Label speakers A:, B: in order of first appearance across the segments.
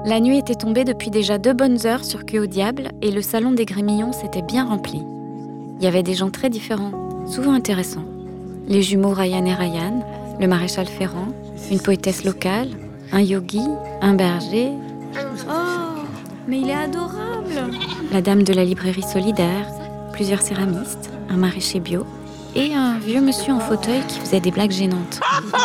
A: La nuit était tombée depuis déjà 2 bonnes heures sur Queue au Diable et le salon des Grémillons s'était bien rempli. Il y avait des gens très différents, souvent intéressants. Les jumeaux Ryan et Ryan, le maréchal Ferrand, une poétesse locale, un yogi, un berger. Oh, mais il est adorable! La dame de la librairie solidaire, plusieurs céramistes, un maraîcher bio et un vieux monsieur en fauteuil qui faisait des blagues gênantes.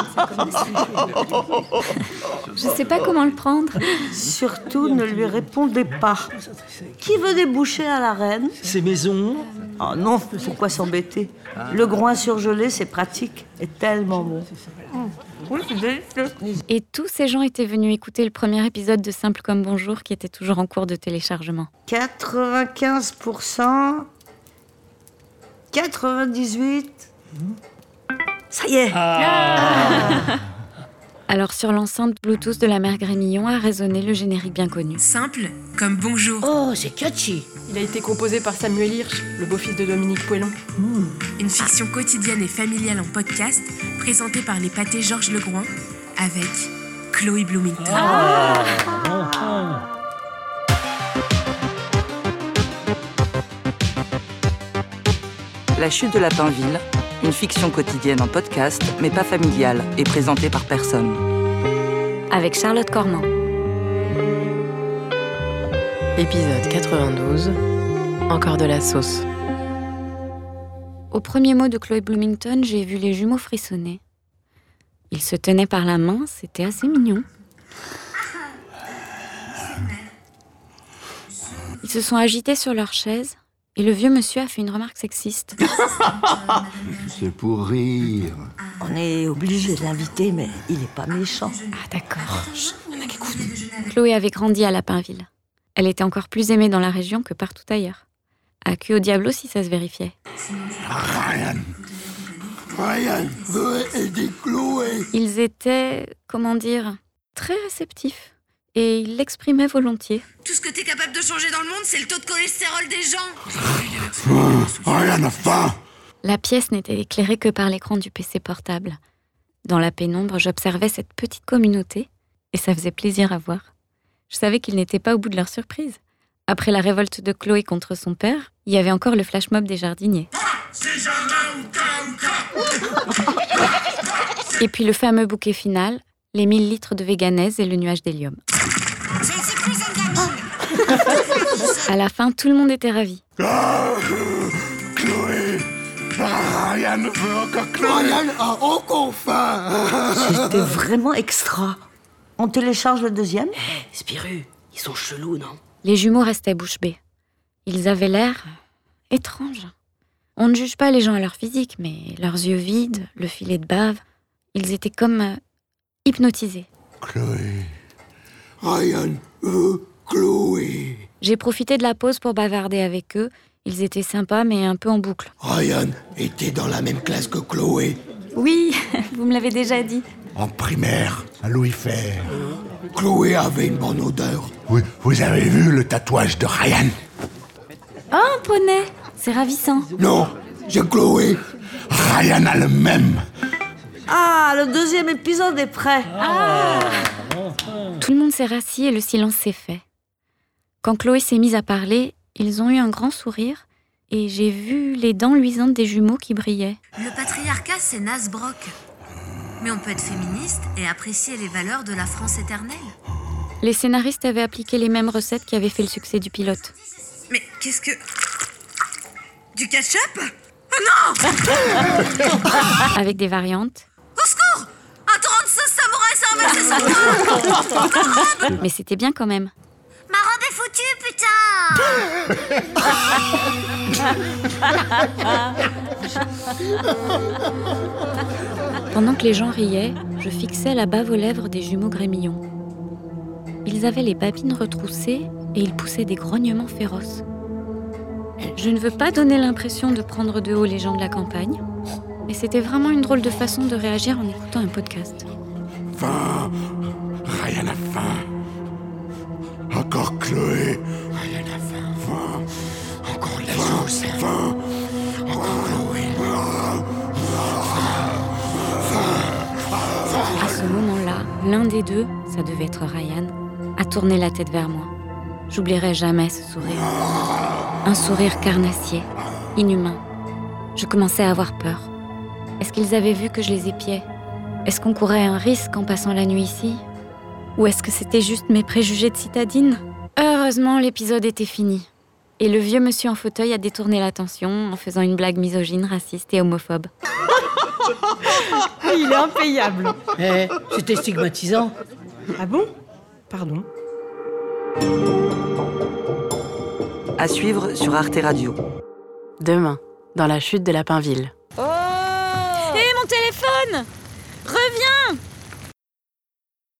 A: Je sais pas comment le prendre.
B: Surtout, ne lui répondez pas. Qui veut déboucher à la reine?
C: C'est maison.
B: Oh non, pourquoi s'embêter? Le groin surgelé, c'est pratique et tellement bon. Oui, c'est délicieux.
A: Et tous ces gens étaient venus écouter le premier épisode de Simple comme Bonjour qui était toujours en cours de téléchargement.
B: 95%... 98... Ça y est.
A: Alors sur l'enceinte Bluetooth de la mère Grémillon a résonné le générique bien connu.
D: Simple comme Bonjour.
E: Oh, c'est catchy.
F: Il a été composé par Samuel Hirsch, le beau-fils de Dominique Poëlan.
D: Une fiction quotidienne et familiale en podcast, présentée par les pâtés Georges Legroin, avec Chloé Bloomington.
G: La chute de la Pinville, une fiction quotidienne en podcast, mais pas familiale, et présentée par personne.
A: Avec Charlotte Cormand.
F: Épisode 92, encore de la sauce.
A: Au premier mot de Chloé Bloomington, j'ai vu les jumeaux frissonner. Ils se tenaient par la main, c'était assez mignon. Ils se sont agités sur leur chaise et le vieux monsieur a fait une remarque sexiste.
H: C'est pour rire.
B: On est obligé de l'inviter, mais il est pas méchant.
A: Ah d'accord. Chloé avait grandi à Lapinville. Elle était encore plus aimée dans la région que partout ailleurs. À Queue au Diable aussi, ça se vérifiait.
H: Ryan veut aider Chloé.
A: Ils étaient, très réceptifs. Et ils l'exprimaient volontiers.
D: Tout ce que t'es capable de changer dans le monde, c'est le taux de cholestérol des gens.
H: Ryan a faim.
A: La pièce n'était éclairée que par l'écran du PC portable. Dans la pénombre, j'observais cette petite communauté et ça faisait plaisir à voir. Je savais qu'ils n'étaient pas au bout de leur surprise. Après la révolte de Chloé contre son père, il y avait encore le flash mob des jardiniers. Et puis le fameux bouquet final, les 1000 litres de véganaise et le nuage d'hélium. À la fin, tout le monde était ravi.
H: Chloé. Ryan veut encore Chloé. Ryan a encore faim.
B: C'était vraiment extra. On télécharge le deuxième?
E: Spiru, ils sont chelous, non?
A: Les jumeaux restaient bouche bée. Ils avaient l'air étranges. On ne juge pas les gens à leur physique, mais leurs yeux vides, le filet de bave, ils étaient comme hypnotisés.
H: Chloé. Ryan veut Chloé.
A: J'ai profité de la pause pour bavarder avec eux. Ils étaient sympas, mais un peu en boucle.
H: Ryan était dans la même classe que Chloé.
A: Oui, vous me l'avez déjà dit.
H: En primaire, à Louis Fer. Chloé avait une bonne odeur. Oui, vous avez vu le tatouage de Ryan?
A: Oh, un poney! C'est ravissant.
H: Non, c'est Chloé. Ryan a le même.
B: Ah, le deuxième épisode est prêt.
A: Tout le monde s'est rassis et le silence s'est fait. Quand Chloé s'est mise à parler, ils ont eu un grand sourire et j'ai vu les dents luisantes des jumeaux qui brillaient.
D: Le patriarcat, c'est Nasbrock. Mais on peut être féministe et apprécier les valeurs de la France éternelle.
A: Les scénaristes avaient appliqué les mêmes recettes qui avaient fait le succès du pilote.
D: Mais qu'est-ce que... Du ketchup? Oh non!
A: Avec des variantes.
D: Au secours! Un torrent de sauce samouraï, ça a versé
A: Mais c'était bien quand même.
D: Ma robe est foutue, putain!
A: Pendant que les gens riaient, je fixais la bave aux lèvres des jumeaux Grémillon. Ils avaient les babines retroussées et ils poussaient des grognements féroces. Je ne veux pas donner l'impression de prendre de haut les gens de la campagne, mais c'était vraiment une drôle de façon de réagir en écoutant un podcast.
H: Faim. Ryan a faim. Encore Chloé. Ryan a faim. Faim. Encore la sauce. Faim. Encore Chloé.
A: À ce moment-là, l'un des deux, ça devait être Ryan, a tourné la tête vers moi. J'oublierai jamais ce sourire. Un sourire carnassier, inhumain. Je commençais à avoir peur. Est-ce qu'ils avaient vu que je les épiais ? Est-ce qu'on courait un risque en passant la nuit ici ? Ou est-ce que c'était juste mes préjugés de citadine ? Heureusement, l'épisode était fini. Et le vieux monsieur en fauteuil a détourné l'attention en faisant une blague misogyne, raciste et homophobe.
C: Il est impayable.
E: C'était stigmatisant.
C: Ah bon ? Pardon.
G: À suivre sur Arte Radio.
F: Demain, dans la chute de Lapinville.
A: Hé, mon téléphone ! Reviens !